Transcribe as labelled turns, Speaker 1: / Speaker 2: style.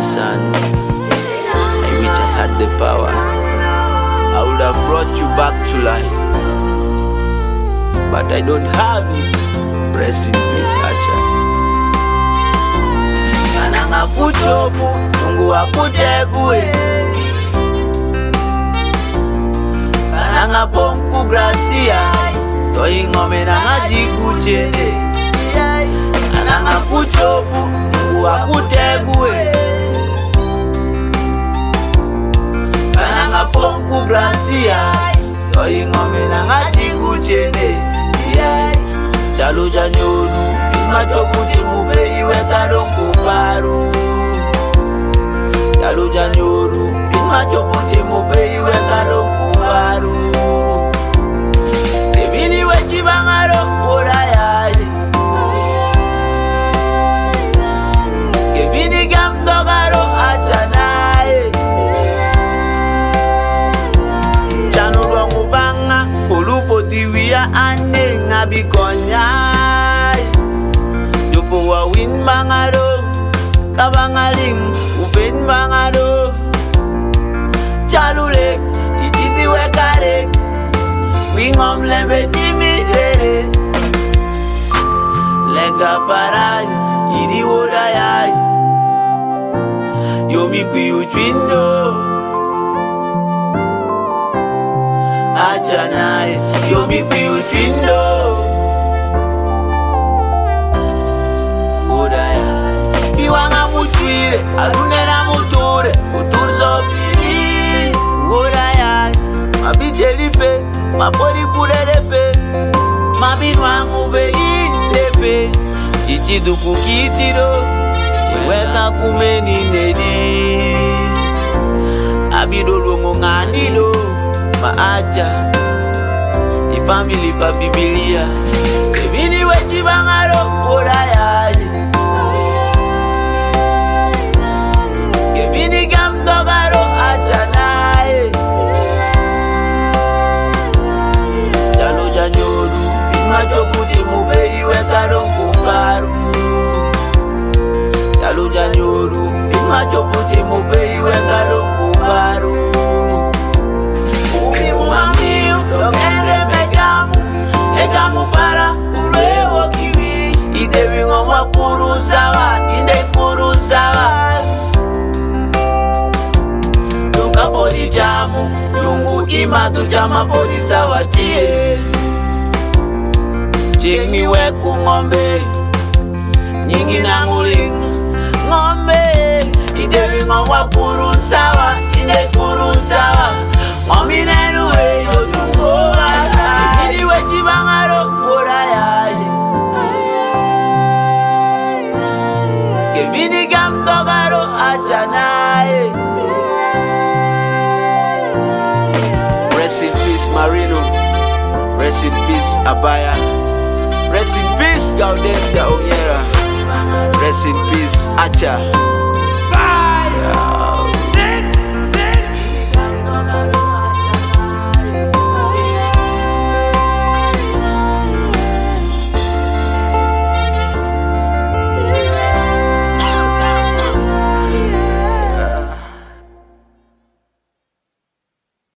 Speaker 1: the sun. I wish I had the power. I would have brought you back to life, but I don't have it. Rest in peace, Acha. Kananga kuchopu, Mungu akutegue. Kananga ponku gracia, toi ngome nanga jikuchene. Kananga kuchopu, Mungu akutegue. Kananga ponku gracia, toi ngome nanga jikuchene. Chalo janyoru, machoputi mube iwe karonku paru. Chalo janyoru, machoputi mube iwe karonku paru. Sebini wechi bangaro orayaye. Gebini gamdogaro achanaye. Chano rwangu banga, olupo diwia ane ngabikonyay. Jofo wa win bangaro, kabangaling upen bangaro. Chalulek, ichiti wekarek, wingom lembe timidere. Lenga paray, idi wodayay. Yomi kuyu chwindo Achanay, yomi kuyu chwindo Wodayay. Biwanga muchwire, alunera muture, uturzo pili. Wodayay, mabijelipe, mapori kurerepe, mabinwangu ve indepe. Ichiduku kitiro, weka kumeni nedi. Abidolongo ngandilo, maaja, ni family pa Biblia. Sebini wechi bangaro, orayaye. Gebini gamdogaro, achanaye. Chalo janyoru, machoputi mube iwe karonku paru. Chalo janyoru, machoputi mube iwe karonku paru. Umi umamiu, dogende megamu, egamu para, urewo kiwi. Idewi ngomwa kurusawa, inde kurusawa. Dunga bodi jamu, lungu imatu jama bodi sawa tie. Chingmi weku ngombe, nyingi nanguling ngombe. Idewi ngomwa kurusawa, inde kurusawa. Ngombi nenu weyo dungo wala. Ibini wechi bangaro, orayaye. Gebini gamdogaro, achanaye. Rest in peace, Marino. Rest in peace, Abaya. Rest in peace, Gaudensia Onyera. Rest in peace, Acha. Fire!